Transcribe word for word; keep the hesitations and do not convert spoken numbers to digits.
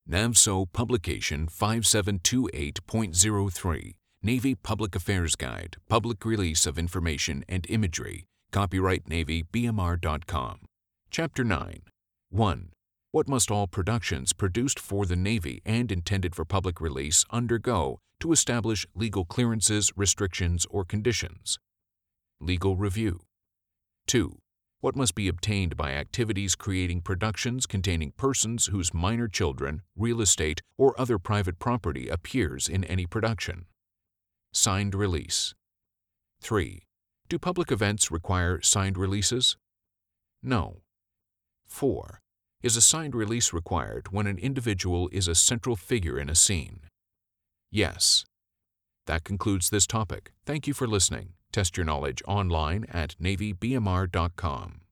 NAVSO Publication five seven two eight point zero three, Navy Public Affairs Guide, Public Release of Information and Imagery, copyright Navy B M R dot com. Chapter nine. one. What must all productions produced for the Navy and intended for public release undergo to establish legal clearances, restrictions, or conditions? Legal review. two. What must be obtained by activities creating productions containing persons whose minor children, real estate, or other private property appears in any production? Signed release. three. Do public events require signed releases? No. four. Is a signed release required when an individual is a central figure in a scene? Yes. That concludes this topic. Thank you for listening. Test your knowledge online at Navy B M R dot com.